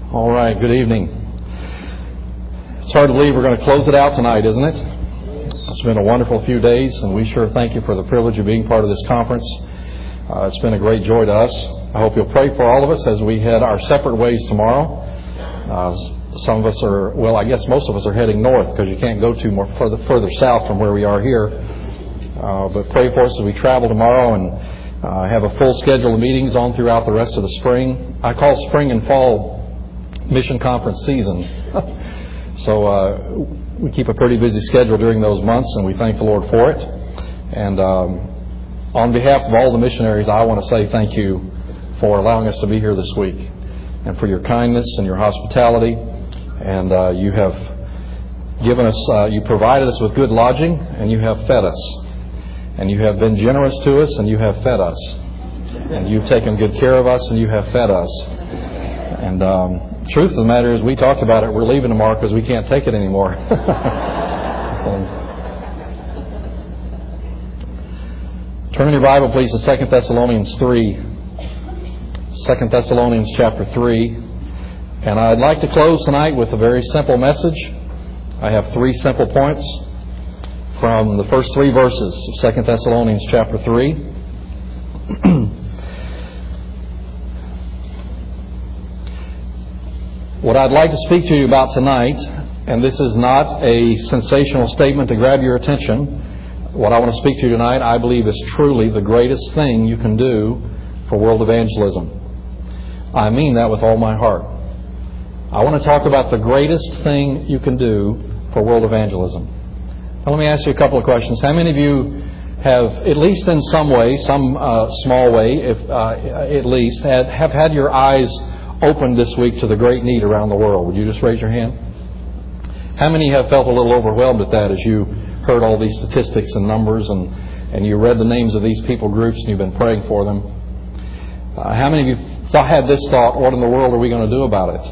All right, good evening. It's hard to believe we're going to close it out tonight, isn't it? It's been a wonderful few days, and we sure thank you for the privilege of being part of this conference. It's been a great joy to us. I hope you'll pray for all of us as we head our separate ways tomorrow. Some of us are, well, I guess most of us are heading north because you can't go too more further south from where we are here. But pray for us as we travel tomorrow and have a full schedule of meetings on throughout the rest of the spring. I call spring and fall mission conference season. So we keep a pretty busy schedule during those months, and we thank the Lord for it. And on behalf of all the missionaries, I want to say thank you for allowing us to be here this week, and for your kindness and your hospitality. And you have given us, you provided us with good lodging, and you have fed us. And you have been generous to us, and you have fed us. And you've taken good care of us, and you have fed us. And truth of the matter is, we talked about it. We're leaving tomorrow because we can't take it anymore. Turn your Bible, please, to 2 Thessalonians 3. 2 Thessalonians chapter 3. And I'd like to close tonight with a very simple message. I have 3 simple points from the first 3 verses of 2 Thessalonians chapter 3. What I'd like to speak to you about tonight, and this is not a sensational statement to grab your attention, what I want to speak to you tonight, I believe, is truly the greatest thing you can do for world evangelism. I mean that with all my heart. I want to talk about the greatest thing you can do for world evangelism. Now, let me ask you a couple of questions. How many of you have, at least in some way, some small way, at least, have had your eyes opened this week to the great need around the world? Would you just raise your hand? How many have felt a little overwhelmed at that as you heard all these statistics and numbers and you read the names of these people groups and you've been praying for them? How many of you had this thought, what in the world are we going to do about it?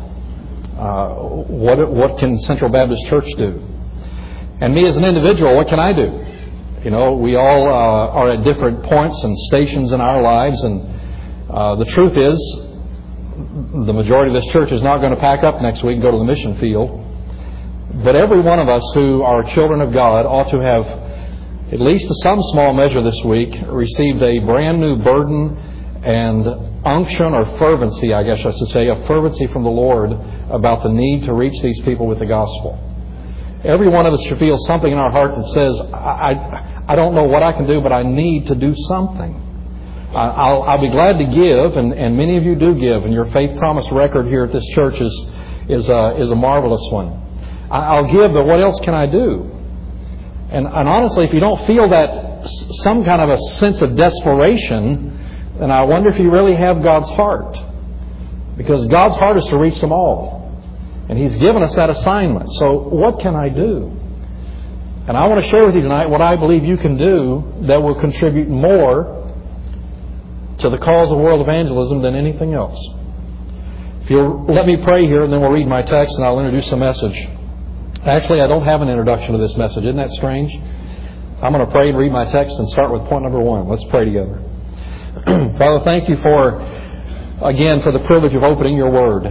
What can Central Baptist Church do? And me as an individual, what can I do? You know, we all are at different points and stations in our lives, and the truth is, the majority of this church is not going to pack up next week and go to the mission field. But every one of us who are children of God ought to have, at least to some small measure this week, received a brand new burden and unction or fervency, I guess I should say, a fervency from the Lord about the need to reach these people with the gospel. Every one of us should feel something in our heart that says, I don't know what I can do, but I need to do something. I'll be glad to give, and many of you do give, and your faith promise record here at this church is a marvelous one. I'll give, but what else can I do? And honestly, if you don't feel that some kind of a sense of desperation, then I wonder if you really have God's heart. Because God's heart is to reach them all. And He's given us that assignment. So what can I do? And I want to share with you tonight what I believe you can do that will contribute more to the cause of world evangelism than anything else. If you'll let me pray here, and then we'll read my text and I'll introduce the message. Actually, I don't have an introduction to this message. Isn't that strange? I'm going to pray and read my text and start with point number 1. Let's pray together. Father, thank you for the privilege of opening your Word.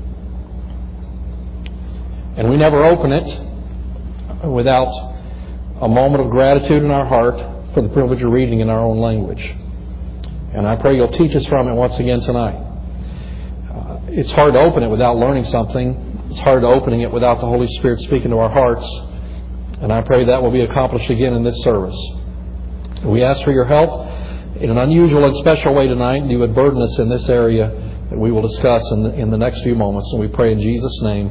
And we never open it without a moment of gratitude in our heart for the privilege of reading in our own language. And I pray you'll teach us from it once again tonight. It's hard to open it without learning something. It's hard to opening it without the Holy Spirit speaking to our hearts. And I pray that will be accomplished again in this service. We ask for your help in an unusual and special way tonight. And you would burden us in this area that we will discuss in the next few moments. And we pray in Jesus' name.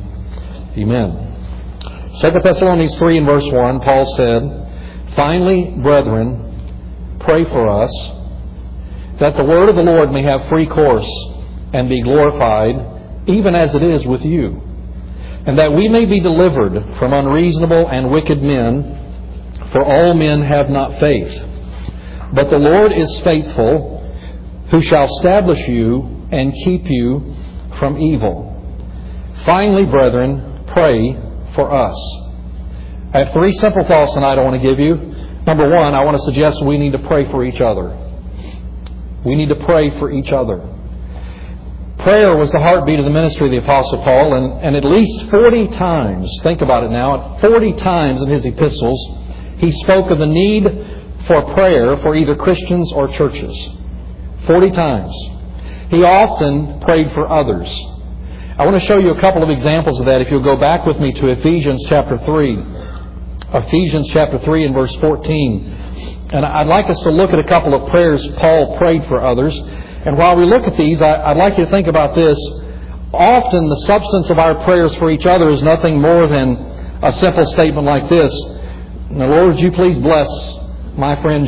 Amen. 2 Thessalonians 3 and verse 1, Paul said, "Finally, brethren, pray for us, that the word of the Lord may have free course and be glorified, even as it is with you, and that we may be delivered from unreasonable and wicked men, for all men have not faith. But the Lord is faithful, who shall establish you and keep you from evil. Finally, brethren, pray for us." I have 3 simple thoughts tonight I want to give you. Number 1, I want to suggest we need to pray for each other. We need to pray for each other. Prayer was the heartbeat of the ministry of the Apostle Paul, and at least 40 times, think about it now, 40 times in his epistles, he spoke of the need for prayer for either Christians or churches. 40 times. He often prayed for others. I want to show you a couple of examples of that if you'll go back with me to Ephesians chapter 3. Ephesians chapter 3 and verse 14. And I'd like us to look at a couple of prayers Paul prayed for others. And while we look at these, I'd like you to think about this. Often the substance of our prayers for each other is nothing more than a simple statement like this. Lord, would you please bless my friend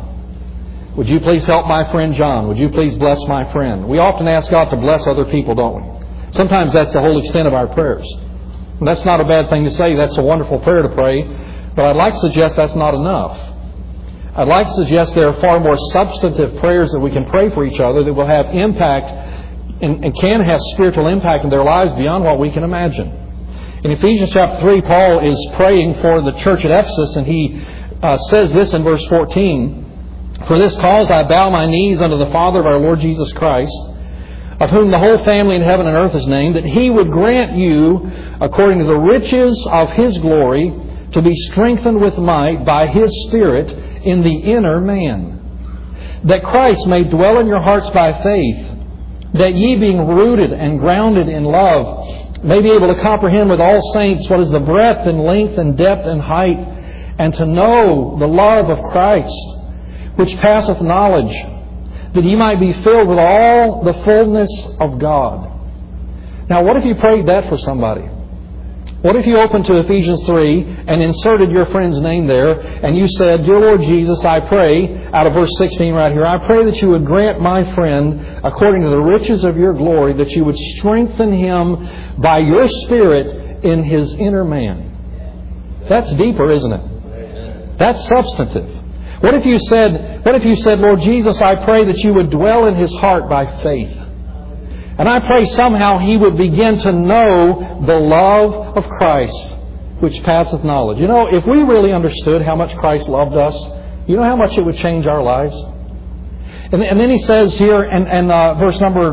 John? Would you please help my friend John? Would you please bless my friend? We often ask God to bless other people, don't we? Sometimes that's the whole extent of our prayers. And that's not a bad thing to say. That's a wonderful prayer to pray. But I'd like to suggest that's not enough. I'd like to suggest there are far more substantive prayers that we can pray for each other that will have impact and can have spiritual impact in their lives beyond what we can imagine. In Ephesians chapter 3, Paul is praying for the church at Ephesus, and he says this in verse 14, "For this cause I bow my knees unto the Father of our Lord Jesus Christ, of whom the whole family in heaven and earth is named, that He would grant you, according to the riches of His glory, to be strengthened with might by His Spirit in the inner man, that Christ may dwell in your hearts by faith, that ye being rooted and grounded in love, may be able to comprehend with all saints what is the breadth and length and depth and height, and to know the love of Christ, which passeth knowledge, that ye might be filled with all the fullness of God." Now, what if you prayed that for somebody? What if you opened to Ephesians 3 and inserted your friend's name there, and you said, "Dear Lord Jesus, I pray," out of verse 16 right here, "I pray that you would grant my friend, according to the riches of your glory, that you would strengthen him by your Spirit in his inner man." That's deeper, isn't it? That's substantive. What if you said, "Lord Jesus, I pray that you would dwell in his heart by faith. And I pray somehow he would begin to know the love of Christ, which passeth knowledge." You know, if we really understood how much Christ loved us, you know how much it would change our lives? And then he says here in verse number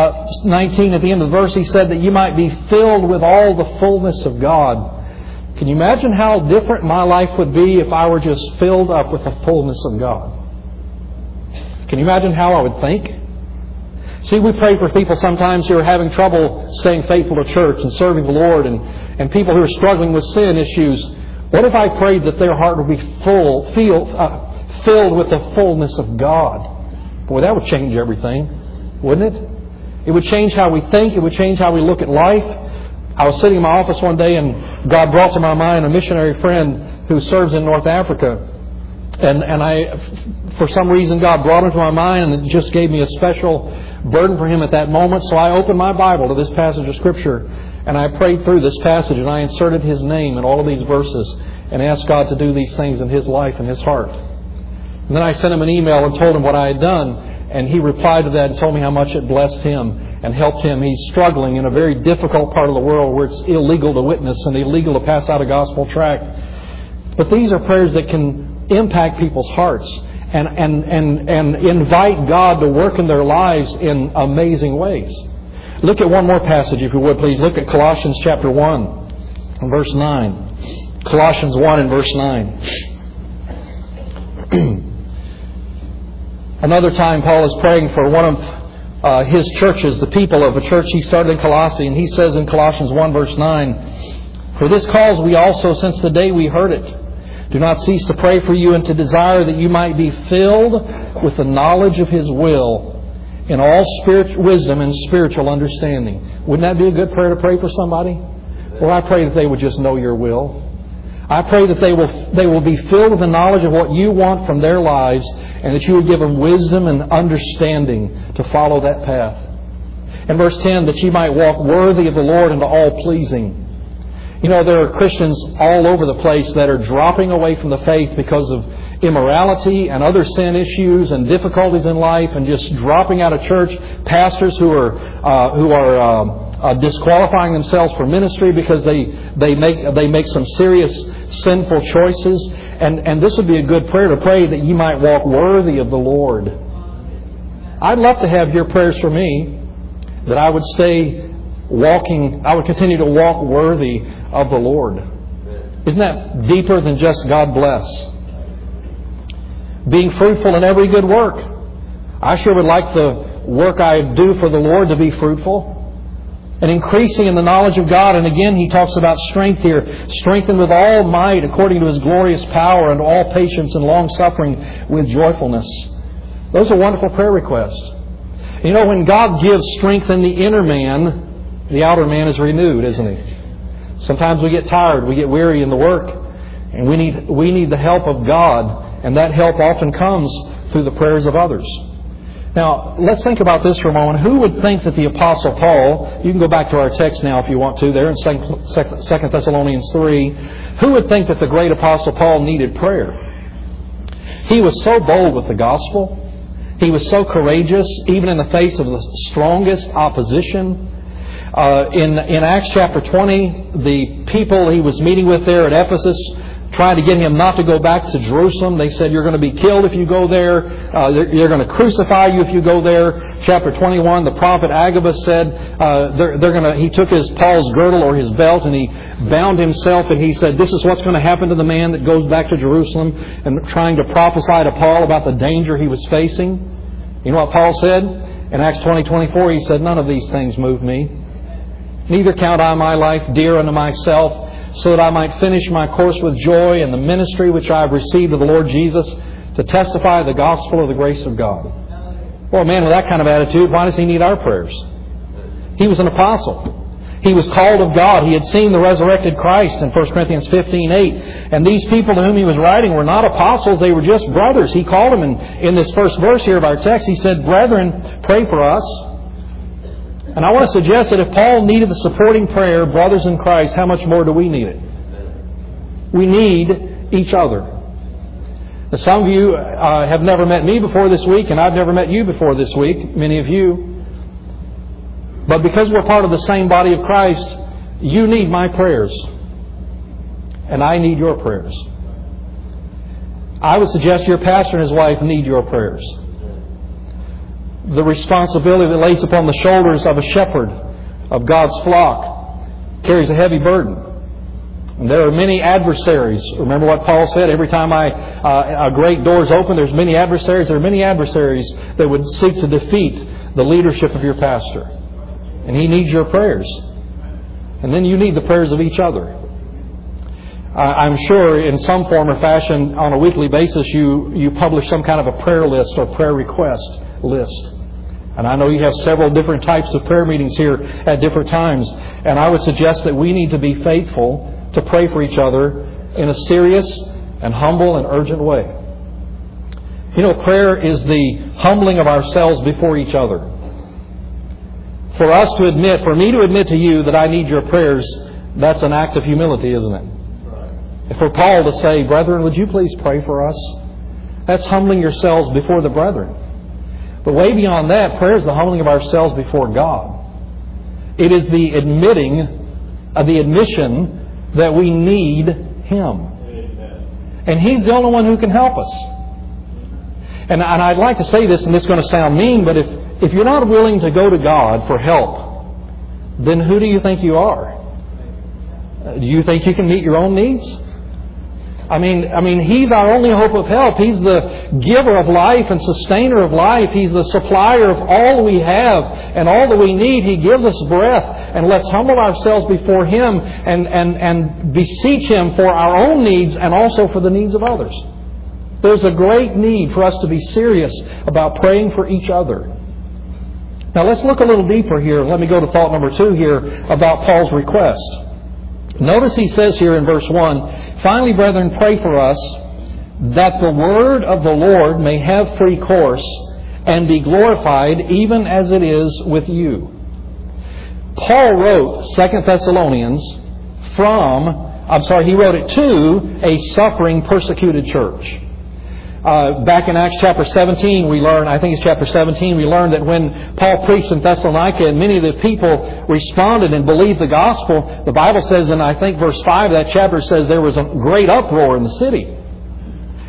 19, at the end of the verse, he said that you might be filled with all the fullness of God. Can you imagine how different my life would be if I were just filled up with the fullness of God? Can you imagine how I would think? See, we pray for people sometimes who are having trouble staying faithful to church and serving the Lord, and people who are struggling with sin issues. What if I prayed that their heart would be filled with the fullness of God? Boy, that would change everything, wouldn't it? It would change how we think. It would change how we look at life. I was sitting in my office one day, and God brought to my mind a missionary friend who serves in North Africa. And I, for some reason, God brought him to my mind, and it just gave me a special burden for him at that moment. So I opened my Bible to this passage of Scripture, and I prayed through this passage, and I inserted his name in all of these verses and asked God to do these things in his life and his heart. And then I sent him an email and told him what I had done, and he replied to that and told me how much it blessed him and helped him. He's struggling in a very difficult part of the world where it's illegal to witness and illegal to pass out a gospel tract. But these are prayers that can impact people's hearts and invite God to work in their lives in amazing ways. Look at one more passage, if you would, please. Look at Colossians chapter 1 and verse 9. Colossians 1 and verse 9. Another time Paul is praying for one of his churches, the people of a church he started in Colossae, and he says in Colossians 1 verse 9, "For this cause we also, since the day we heard it, do not cease to pray for you and to desire that you might be filled with the knowledge of His will in all spiritual wisdom and spiritual understanding." Wouldn't that be a good prayer to pray for somebody? Well, I pray that they would just know your will. I pray that they will be filled with the knowledge of what you want from their lives, and that you would give them wisdom and understanding to follow that path. In verse 10, that you might walk worthy of the Lord and to all pleasing. You know, there are Christians all over the place that are dropping away from the faith because of immorality and other sin issues and difficulties in life, and just dropping out of church. Pastors who are disqualifying themselves for ministry because they make some serious sinful choices. And this would be a good prayer to pray, that you might walk worthy of the Lord. I'd love to have your prayers for me. that I would I would continue to walk worthy of the Lord. Isn't that deeper than just God bless? Being fruitful in every good work. I sure would like the work I do for the Lord to be fruitful. And increasing in the knowledge of God. And again, he talks about strength here. Strengthened with all might according to His glorious power, and all patience and long-suffering with joyfulness. Those are wonderful prayer requests. You know, when God gives strength in the inner man, the outer man is renewed, isn't he? Sometimes we get tired, we get weary in the work, and we need the help of God, and that help often comes through the prayers of others. Now, let's think about this for a moment. Who would think that the Apostle Paul, you can go back to our text now if you want to, there in 2 Thessalonians 3, who would think that the great Apostle Paul needed prayer? He was so bold with the gospel. He was so courageous, even in the face of the strongest opposition. In Acts chapter 20, the people he was meeting with there at Ephesus tried to get him not to go back to Jerusalem. They said, you're going to be killed if you go there. They're going to crucify you if you go there. Chapter 21, the prophet Agabus said, he took Paul's girdle or his belt and he bound himself, and he said, this is what's going to happen to the man that goes back to Jerusalem, and trying to prophesy to Paul about the danger he was facing. You know what Paul said? In Acts 20:24, he said, none of these things move me. Neither count I my life dear unto myself, so that I might finish my course with joy in the ministry which I have received of the Lord Jesus, to testify the gospel of the grace of God. Well, a man with that kind of attitude, why does he need our prayers? He was an apostle. He was called of God. He had seen the resurrected Christ in 1 Corinthians 15:8. And these people to whom he was writing were not apostles, they were just brothers. He called them in this first verse here of our text. He said, brethren, pray for us. And I want to suggest that if Paul needed the supporting prayer, brothers in Christ, how much more do we need it? We need each other. Now, some of you have never met me before this week, and I've never met you before this week, many of you. But because we're part of the same body of Christ, you need my prayers. And I need your prayers. I would suggest your pastor and his wife need your prayers. The responsibility that lays upon the shoulders of a shepherd of God's flock carries a heavy burden. And there are many adversaries. Remember what Paul said? Every time a great door is open, there's many adversaries. There are many adversaries that would seek to defeat the leadership of your pastor. And he needs your prayers. And then you need the prayers of each other. I'm sure in some form or fashion on a weekly basis you publish some kind of a prayer list or prayer request list. And I know you have several different types of prayer meetings here at different times. And I would suggest that we need to be faithful to pray for each other in a serious and humble and urgent way. You know, prayer is the humbling of ourselves before each other. For me to admit to you that I need your prayers, that's an act of humility, isn't it? And for Paul to say, brethren, would you please pray for us? That's humbling yourselves before the brethren. But way beyond that, prayer is the humbling of ourselves before God. It is the admission that we need Him. And He's the only one who can help us. And I'd like to say this, and this is going to sound mean, but if you're not willing to go to God for help, then who do you think you are? Do you think you can meet your own needs? I mean, He's our only hope of help. He's the giver of life and sustainer of life. He's the supplier of all we have and all that we need. He gives us breath. And let's humble ourselves before Him and beseech Him for our own needs and also for the needs of others. There's a great need for us to be serious about praying for each other. Now let's look a little deeper here. Let me go to thought number 2 here about Paul's request. Notice he says here in verse 1, finally, brethren, pray for us that the word of the Lord may have free course and be glorified even as it is with you. Paul wrote 2 Thessalonians he wrote it to a suffering, persecuted church. Back in Acts chapter 17, we learn that when Paul preached in Thessalonica and many of the people responded and believed the gospel, the Bible says in, I think, verse 5 of that chapter says there was a great uproar in the city.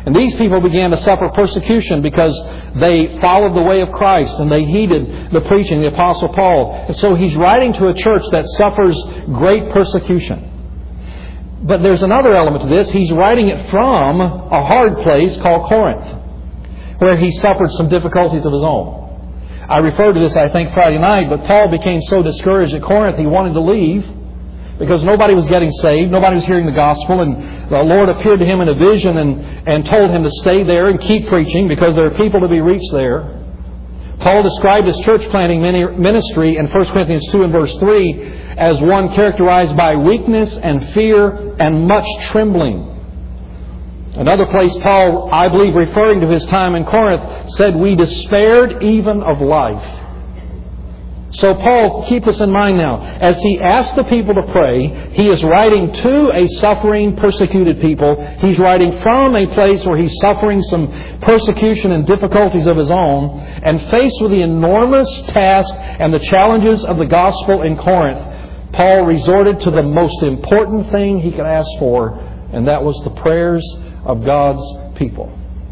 And these people began to suffer persecution because they followed the way of Christ and they heeded the preaching of the Apostle Paul. And so he's writing to a church that suffers great persecution. But there's another element to this. He's writing it from a hard place called Corinth, where he suffered some difficulties of his own. I referred to this, I think, Friday night, but Paul became so discouraged at Corinth he wanted to leave because nobody was getting saved, nobody was hearing the gospel, and the Lord appeared to him in a vision and told him to stay there and keep preaching because there are people to be reached there. Paul described his church planting ministry in 1 Corinthians 2 and verse 3 as one characterized by weakness and fear and much trembling. Another place, Paul, I believe, referring to his time in Corinth, said, "We despaired even of life." So Paul, keep this in mind now. As he asks the people to pray, he is writing to a suffering, persecuted people. He's writing from a place where he's suffering some persecution and difficulties of his own. And faced with the enormous task and the challenges of the gospel in Corinth, Paul resorted to the most important thing he could ask for, and that was the prayers of God's people.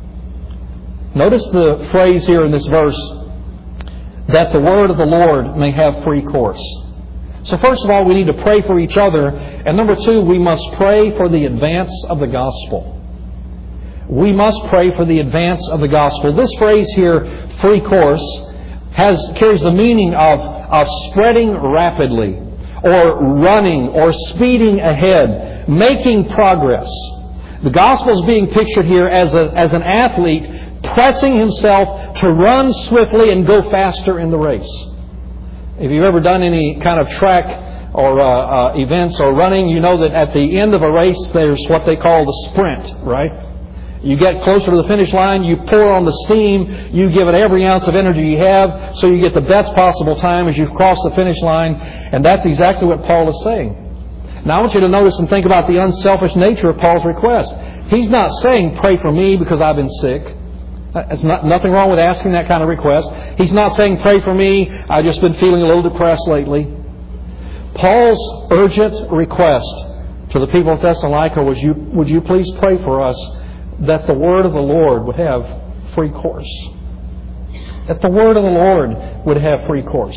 Notice the phrase here in this verse, that the word of the Lord may have free course. So first of all, we need to pray for each other. And number two, we must pray for the advance of the gospel. We must pray for the advance of the gospel. This phrase here, free course, carries the meaning of spreading rapidly, or running, or speeding ahead, making progress. The gospel is being pictured here as an athlete pressing himself to run swiftly and go faster in the race. If you've ever done any kind of track or events or running, you know that at the end of a race there's what they call the sprint, right? You get closer to the finish line, you pour on the steam, you give it every ounce of energy you have so you get the best possible time as you've crossed the finish line. And that's exactly what Paul is saying. Now I want you to notice and think about the unselfish nature of Paul's request. He's not saying, pray for me because I've been sick. There's nothing wrong with asking that kind of request. He's not saying, pray for me, I've just been feeling a little depressed lately. Paul's urgent request to the people of Thessalonica was, would you please pray for us that the word of the Lord would have free course. That the word of the Lord would have free course.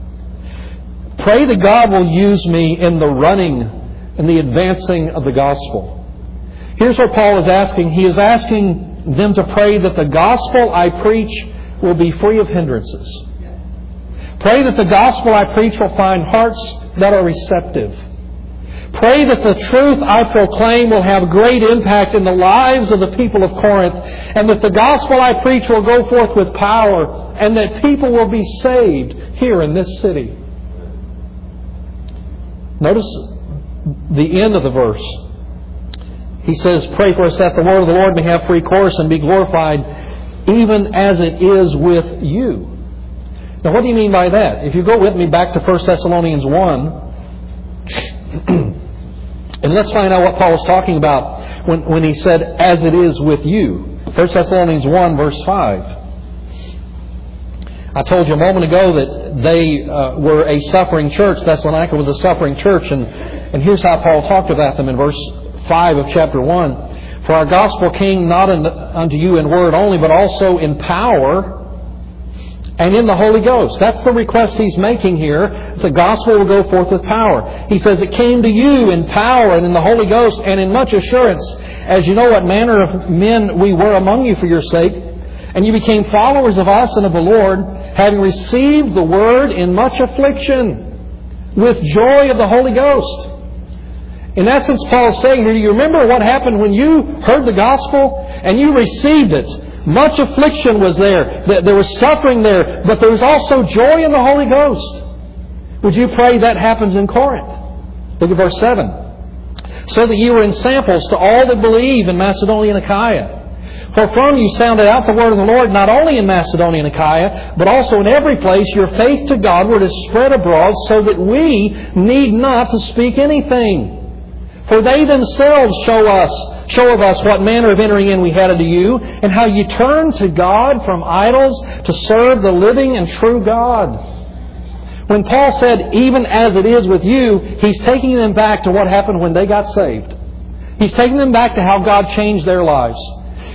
Pray that God will use me in the running and the advancing of the gospel. Here's what Paul is asking. He is asking them to pray that the gospel I preach will be free of hindrances. Pray that the gospel I preach will find hearts that are receptive. Pray that the truth I proclaim will have great impact in the lives of the people of Corinth, and that the gospel I preach will go forth with power, and that people will be saved here in this city. Notice the end of the verse. He says, pray for us that the word of the Lord may have free course and be glorified, even as it is with you. Now, what do you mean by that? If you go with me back to 1 Thessalonians 1, and let's find out what Paul was talking about when he said, as it is with you. 1 Thessalonians 1, verse 5. I told you a moment ago that they were a suffering church. Thessalonica was a suffering church. And here's how Paul talked about them in verse 5 of chapter 1. For our gospel came not unto you in word only, but also in power and in the Holy Ghost. That's the request he's making here. The gospel will go forth with power. He says, it came to you in power and in the Holy Ghost and in much assurance, as you know what manner of men we were among you for your sake. And you became followers of us and of the Lord, having received the word in much affliction, with joy of the Holy Ghost. In essence, Paul is saying here, do you remember what happened when you heard the gospel and you received it? Much affliction was there. There was suffering there, but there was also joy in the Holy Ghost. Would you pray that happens in Corinth? Look at verse 7. So that you were in samples to all that believe in Macedonia and Achaia. For from you sounded out the word of the Lord, not only in Macedonia and Achaia, but also in every place your faith to Godward is spread abroad, so that we need not to speak anything. For they themselves show of us what manner of entering in we had unto you, and how you turned to God from idols to serve the living and true God. When Paul said, even as it is with you, he's taking them back to what happened when they got saved. He's taking them back to how God changed their lives.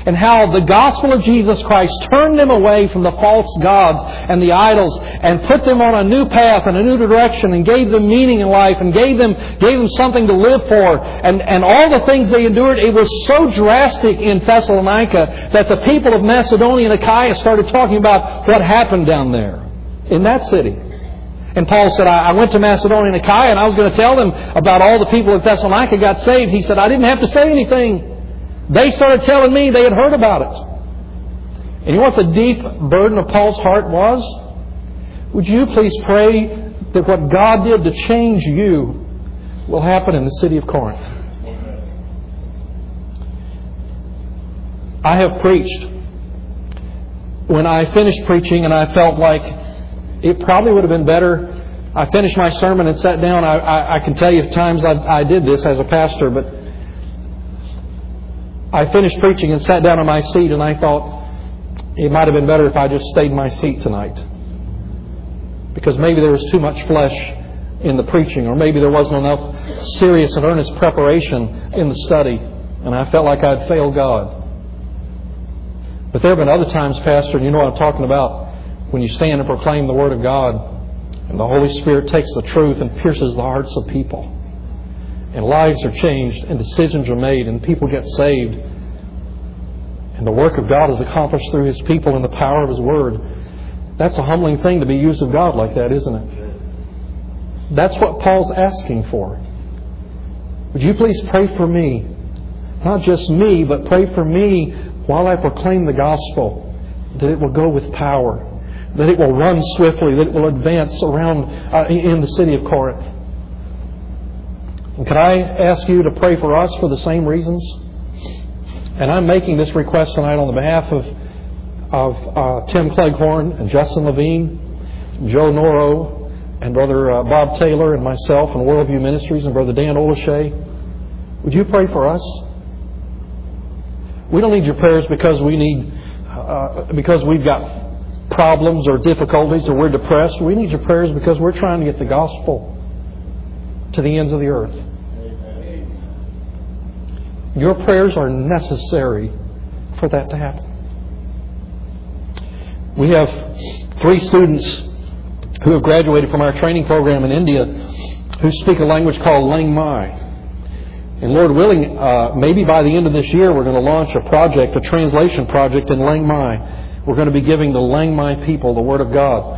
and how the gospel of Jesus Christ turned them away from the false gods and the idols and put them on a new path and a new direction and gave them meaning in life and gave them something to live for. And all the things they endured, it was so drastic in Thessalonica that the people of Macedonia and Achaia started talking about what happened down there in that city. And Paul said, I went to Macedonia and Achaia and I was going to tell them about all the people of Thessalonica got saved. He said, I didn't have to say anything. They started telling me they had heard about it. And you know what the deep burden of Paul's heart was? Would you please pray that what God did to change you will happen in the city of Corinth? I have preached. When I finished preaching and I felt like it probably would have been better. I finished my sermon and sat down. I can tell you times I did this as a pastor, but I finished preaching and sat down on my seat and I thought it might have been better if I just stayed in my seat tonight. Because maybe there was too much flesh in the preaching, or maybe there wasn't enough serious and earnest preparation in the study, and I felt like I'd failed God. But there have been other times, Pastor, and you know what I'm talking about, when you stand and proclaim the Word of God and the Holy Spirit takes the truth and pierces the hearts of people. And lives are changed and decisions are made and people get saved. And the work of God is accomplished through His people in the power of His Word. That's a humbling thing to be used of God like that, isn't it? That's what Paul's asking for. Would you please pray for me? Not just me, but pray for me while I proclaim the gospel, that it will go with power, that it will run swiftly, that it will advance around in the city of Corinth. And could I ask you to pray for us for the same reasons? And I'm making this request tonight on the behalf of Tim Cleghorn and Justin Levine, Joe Norro, and Brother Bob Taylor and myself and Worldview Ministries and Brother Dan Olashay. Would you pray for us? We don't need your prayers because we've got problems or difficulties or we're depressed. We need your prayers because we're trying to get the gospel to the ends of the earth. Your prayers are necessary for that to happen. We have 3 students who have graduated from our training program in India who speak a language called Lang Mai. And Lord willing, maybe by the end of this year we're going to launch a translation project in Lang Mai. We're going to be giving the Lang Mai people the Word of God.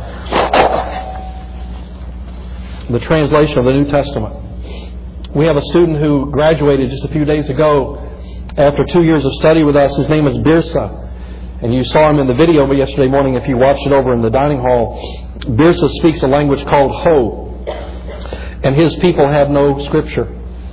The translation of the New Testament. We have a student who graduated just a few days ago after 2 years of study with us. His name is Birsa. And you saw him in the video yesterday morning if you watched it over in the dining hall. Birsa speaks a language called Ho. And his people have no Scripture.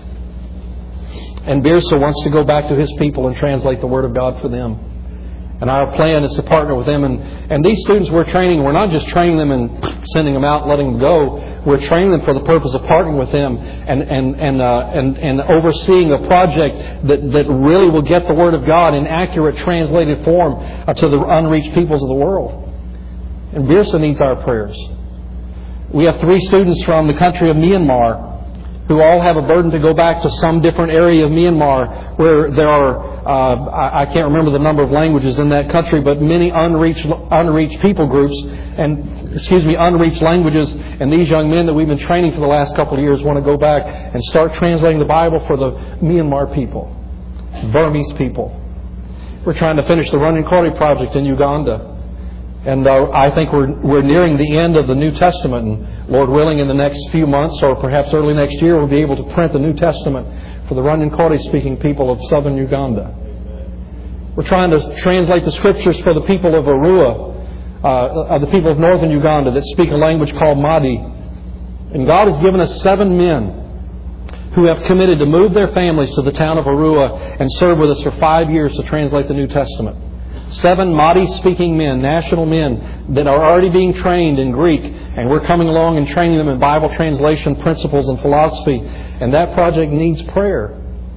And Birsa wants to go back to his people and translate the Word of God for them. And our plan is to partner with them. And these students we're training, we're not just training them and sending them out and letting them go. We're training them for the purpose of partnering with them and overseeing a project that really will get the Word of God in accurate translated form to the unreached peoples of the world. And Birsa needs our prayers. We have 3 students from the country of Myanmar who all have a burden to go back to some different area of Myanmar where there are, I can't remember the number of languages in that country, but many unreached people groups unreached languages. And these young men that we've been training for the last couple of years want to go back and start translating the Bible for the Myanmar people, Burmese people. We're trying to finish the Running Quarry project in Uganda. And I think we're nearing the end of the New Testament. And Lord willing, in the next few months or perhaps early next year, we'll be able to print the New Testament for the Running speaking people of southern Uganda. We're trying to translate the Scriptures for the people of Arua, the people of northern Uganda that speak a language called Madi. And God has given us 7 men who have committed to move their families to the town of Arua and serve with us for 5 years to translate the New Testament. 7 Madi-speaking men, national men, that are already being trained in Greek. And we're coming along and training them in Bible translation principles and philosophy. And that project needs prayer.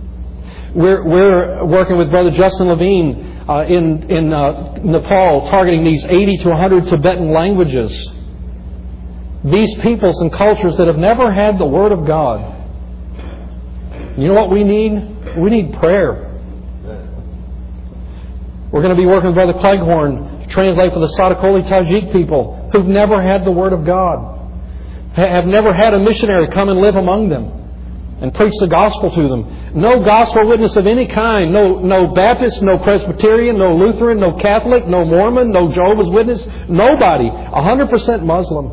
We're working with Brother Justin Levine in Nepal, targeting these 80 to 100 Tibetan languages. These peoples and cultures that have never had the Word of God. You know what we need? We need prayer. We're going to be working with Brother Cleghorn to translate for the Sadakoli Tajik people who've never had the Word of God, have never had a missionary come and live among them and preach the gospel to them. No gospel witness of any kind. No Baptist, no Presbyterian, no Lutheran, no Catholic, no Mormon, no Jehovah's Witness. Nobody. 100% Muslim.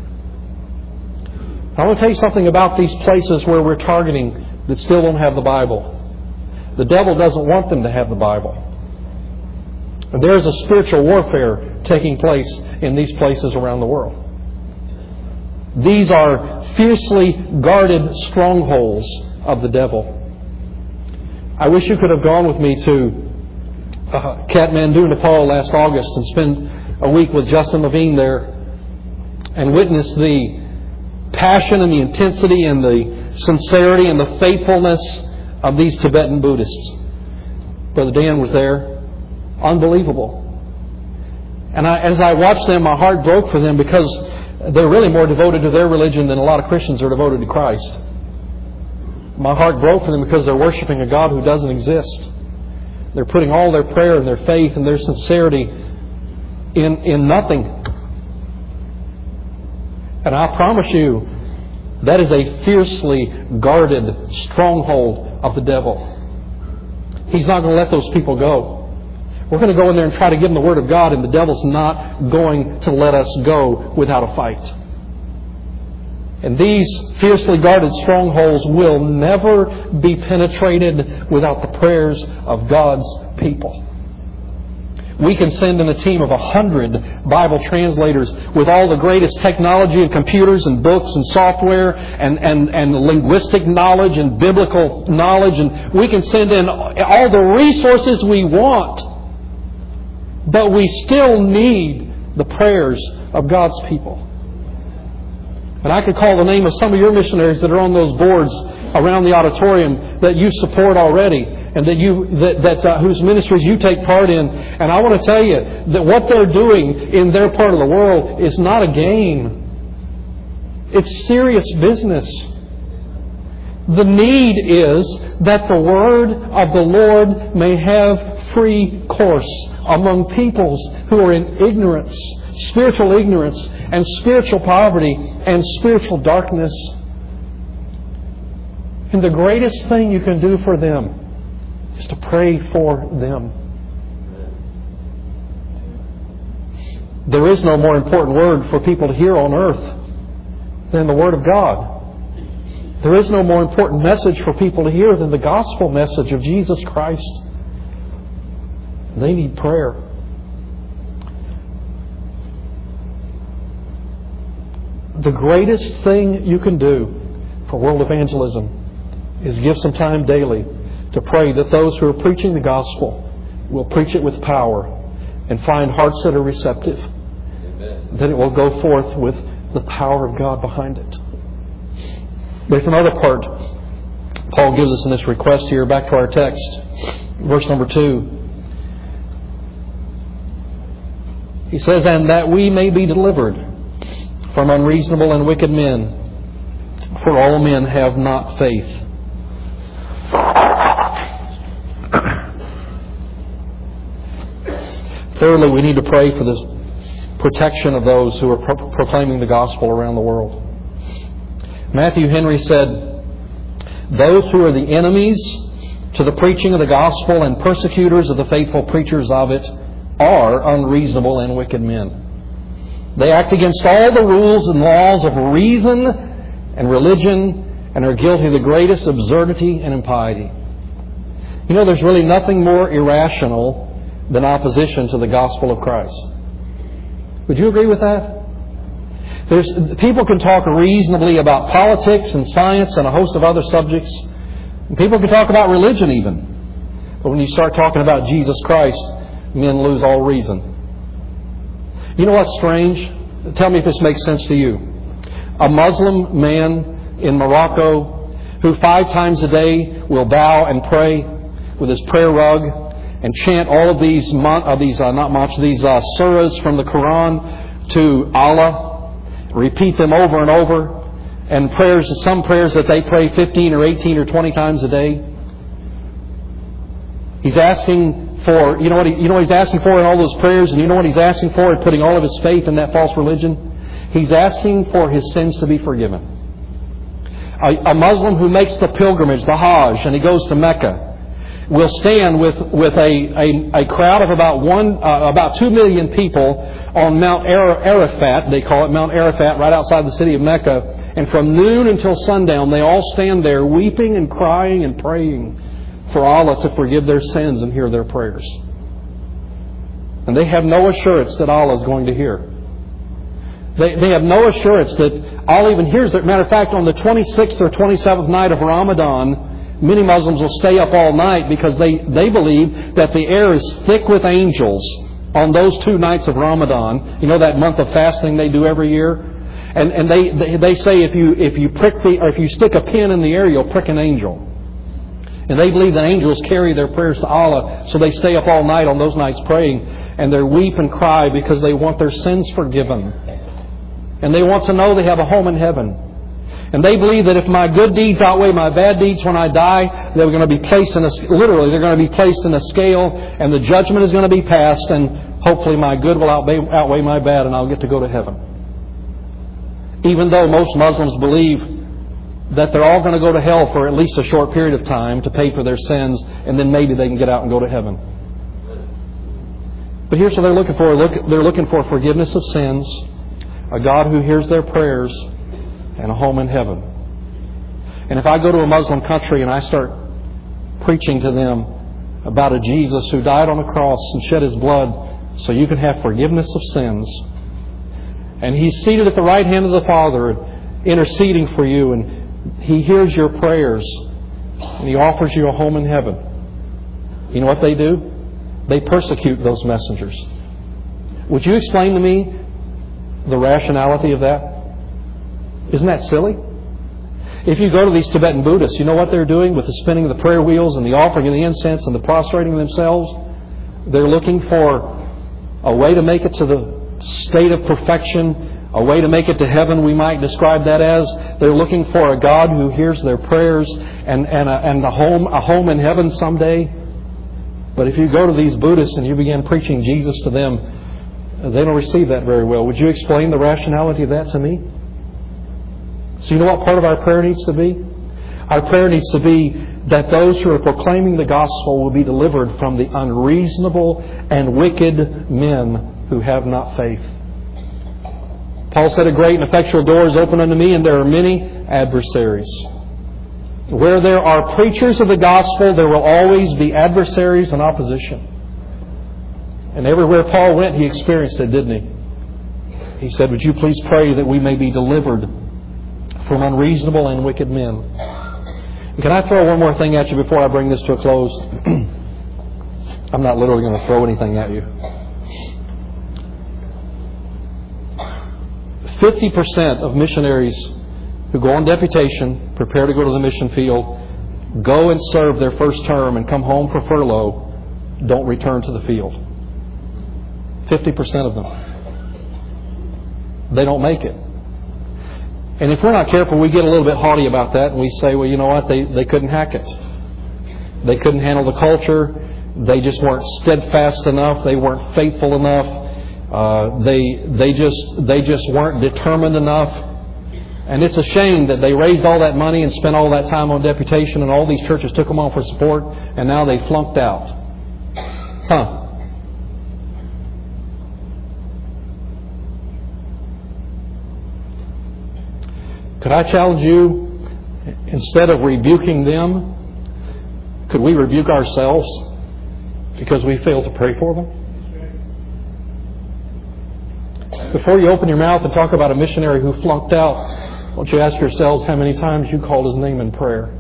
I want to tell you something about these places where we're targeting that still don't have the Bible. The devil doesn't want them to have the Bible. And there's a spiritual warfare taking place in these places around the world. These are fiercely guarded strongholds of the devil. I wish you could have gone with me to Kathmandu, Nepal last August and spend a week with Justin Levine there and witness the passion and the intensity and the sincerity and the faithfulness of these Tibetan Buddhists. Brother Dan was there. Unbelievable. And as I watched them, my heart broke for them because they're really more devoted to their religion than a lot of Christians are devoted to Christ. My heart broke for them because they're worshiping a God who doesn't exist. They're putting all their prayer and their faith and their sincerity in nothing. And I promise you, that is a fiercely guarded stronghold of the devil. He's not going to let those people go. We're going to go in there and try to give them the Word of God, and the devil's not going to let us go without a fight. And these fiercely guarded strongholds will never be penetrated without the prayers of God's people. We can send in a team of 100 Bible translators with all the greatest technology and computers and books and software and linguistic knowledge and biblical knowledge. And we can send in all the resources we want. But we still need the prayers of God's people. And I could call the name of some of your missionaries that are on those boards around the auditorium that you support already and that whose ministries you take part in. And I want to tell you that what they're doing in their part of the world is not a game. It's serious business. The need is that the Word of the Lord may have free course among peoples who are in ignorance, spiritual ignorance, and spiritual poverty, and spiritual darkness. And the greatest thing you can do for them is to pray for them. There is no more important word for people to hear on earth than the Word of God. There is no more important message for people to hear than the gospel message of Jesus Christ. They need prayer. The greatest thing you can do for world evangelism is give some time daily to pray that those who are preaching the gospel will preach it with power and find hearts that are receptive. Amen. That it will go forth with the power of God behind it. There's another part Paul gives us in this request here. Back to our text. Verse number 2. He says, "And that we may be delivered from unreasonable and wicked men, for all men have not faith." Thirdly, we need to pray for the protection of those who are proclaiming the gospel around the world. Matthew Henry said, "Those who are the enemies to the preaching of the gospel and persecutors of the faithful preachers of it are unreasonable and wicked men. They act against all the rules and laws of reason and religion and are guilty of the greatest absurdity and impiety." You know, there's really nothing more irrational than opposition to the gospel of Christ. Would you agree with that? People can talk reasonably about politics and science and a host of other subjects. People can talk about religion even. But when you start talking about Jesus Christ, men lose all reason. You know what's strange? Tell me if this makes sense to you. A Muslim man in Morocco who 5 times a day will bow and pray with his prayer rug and chant all of these surahs from the Quran to Allah, repeat them over and over, and some prayers that they pray 15 or 18 or 20 times a day. He's asking for, you know what he's asking for in all those prayers, and you know what he's asking for in putting all of his faith in that false religion? He's asking for his sins to be forgiven. A Muslim who makes the pilgrimage, the Hajj, and he goes to Mecca, will stand with a crowd of about 2 million people on Mount Arafat. They call it Mount Arafat, right outside the city of Mecca. And from noon until sundown, they all stand there weeping and crying and praying for Allah to forgive their sins and hear their prayers. And they have no assurance that Allah is going to hear. They have no assurance that Allah even hears it. Matter of fact, on the 26th or 27th night of Ramadan, many Muslims will stay up all night because they believe that the air is thick with angels on those 2 nights of Ramadan. You know that month of fasting they do every year? And they say if you stick a pin in the air, you'll prick an angel. And they believe that angels carry their prayers to Allah, so they stay up all night on those nights praying, and they weep and cry because they want their sins forgiven. And they want to know they have a home in heaven. And they believe that if my good deeds outweigh my bad deeds when I die, they're going to be placed in they're going to be placed in a scale, and the judgment is going to be passed, and hopefully my good will outweigh my bad, and I'll get to go to heaven. Even though most Muslims believe that they're all going to go to hell for at least a short period of time to pay for their sins, and then maybe they can get out and go to heaven. But here's what they're looking for. They're looking for forgiveness of sins, a God who hears their prayers, and a home in heaven. And if I go to a Muslim country and I start preaching to them about a Jesus who died on the cross and shed His blood so you can have forgiveness of sins, and He's seated at the right hand of the Father interceding for you, and He hears your prayers, and He offers you a home in heaven, you know what they do? They persecute those messengers. Would you explain to me the rationality of that? Isn't that silly? If you go to these Tibetan Buddhists, you know what they're doing with the spinning of the prayer wheels and the offering of the incense and the prostrating themselves? They're looking for a way to make it to the state of perfection, a way to make it to heaven, we might describe that as. They're looking for a God who hears their prayers and a home in heaven someday. But if you go to these Buddhists and you begin preaching Jesus to them, they don't receive that very well. Would you explain the rationality of that to me? So you know what part of our prayer needs to be? Our prayer needs to be that those who are proclaiming the gospel will be delivered from the unreasonable and wicked men who have not faith. Paul said, "A great and effectual door is open unto me, and there are many adversaries." Where there are preachers of the gospel, there will always be adversaries and opposition. And everywhere Paul went, he experienced it, didn't he? He said, "Would you please pray that we may be delivered from unreasonable and wicked men." And can I throw one more thing at you before I bring this to a close? I'm not literally going to throw anything at you. 50% of missionaries who go on deputation, prepare to go to the mission field, go and serve their first term and come home for furlough, don't return to the field. 50% of them. They don't make it. And if we're not careful, we get a little bit haughty about that, and we say, well, you know what, they couldn't hack it. They couldn't handle the culture. They just weren't steadfast enough. They weren't faithful enough. They just weren't determined enough. And it's a shame that they raised all that money and spent all that time on deputation, and all these churches took them on for support, and now they flunked out. Huh. Could I challenge you, instead of rebuking them, could we rebuke ourselves because we failed to pray for them? Before you open your mouth and talk about a missionary who flunked out, won't you ask yourselves how many times you called his name in prayer?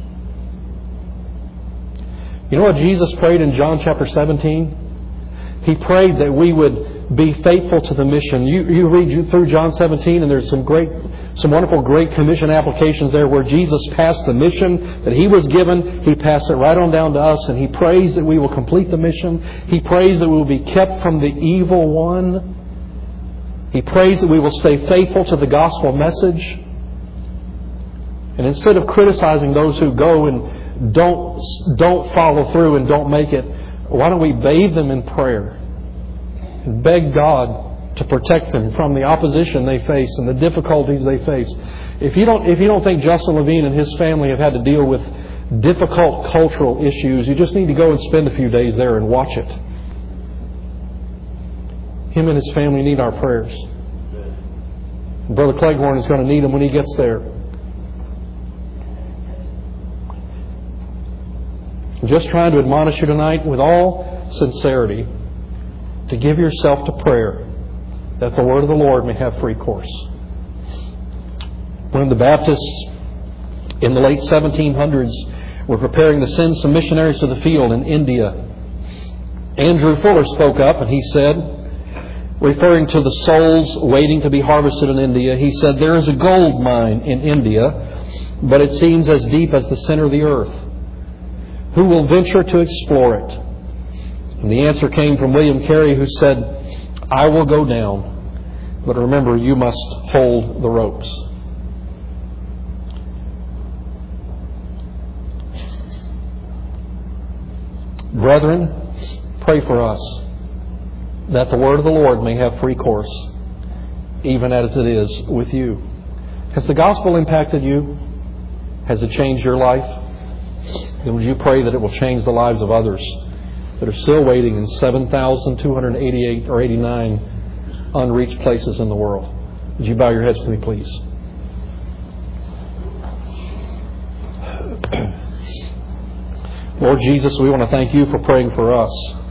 You know what Jesus prayed in John chapter 17? He prayed that we would be faithful to the mission. You read through John 17, and there's some wonderful Great Commission applications there where Jesus passed the mission that He was given. He passed it right on down to us, and He prays that we will complete the mission. He prays that we will be kept from the evil one. He prays that we will stay faithful to the gospel message. And instead of criticizing those who go and don't follow through and don't make it, Why don't we bathe them in prayer and beg God to protect them from the opposition they face and the difficulties they face? If you don't think Justin Levine and his family have had to deal with difficult cultural issues, you just need to go and spend a few days there and watch it. Him and his family need our prayers. Brother Cleghorn is going to need them when he gets there. I'm just trying to admonish you tonight with all sincerity to give yourself to prayer, that the word of the Lord may have free course. When the Baptists in the late 1700s were preparing to send some missionaries to the field in India, Andrew Fuller spoke up and he said, referring to the souls waiting to be harvested in India, he said, "There is a gold mine in India, but it seems as deep as the center of the earth. Who will venture to explore it?" And the answer came from William Carey, who said, "I will go down, but remember, you must hold the ropes." Brethren, pray for us that the word of the Lord may have free course, even as it is with you. Has the gospel impacted you? Has it changed your life? Then would you pray that it will change the lives of others that are still waiting in 7,288 or 89 unreached places in the world? Would you bow your heads with me, please? Lord Jesus, we want to thank you for praying for us.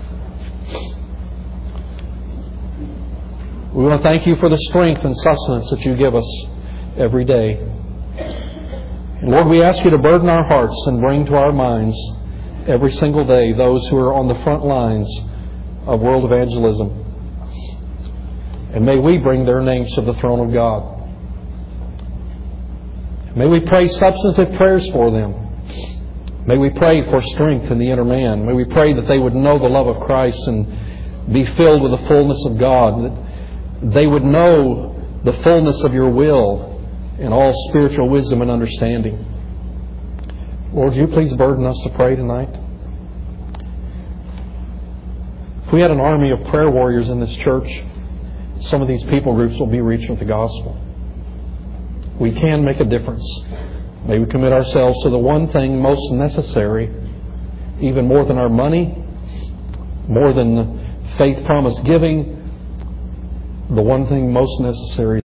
We want to thank you for the strength and sustenance that you give us every day. And Lord, we ask you to burden our hearts and bring to our minds every single day those who are on the front lines of world evangelism. And may we bring their names to the throne of God. May we pray substantive prayers for them. May we pray for strength in the inner man. May we pray that they would know the love of Christ and be filled with the fullness of God. That they would know the fullness of your will and all spiritual wisdom and understanding. Lord, would you please burden us to pray tonight? If we had an army of prayer warriors in this church, some of these people groups will be reached with the gospel. We can make a difference. May we commit ourselves to the one thing most necessary, even more than our money, more than faith promise giving, the one thing most necessary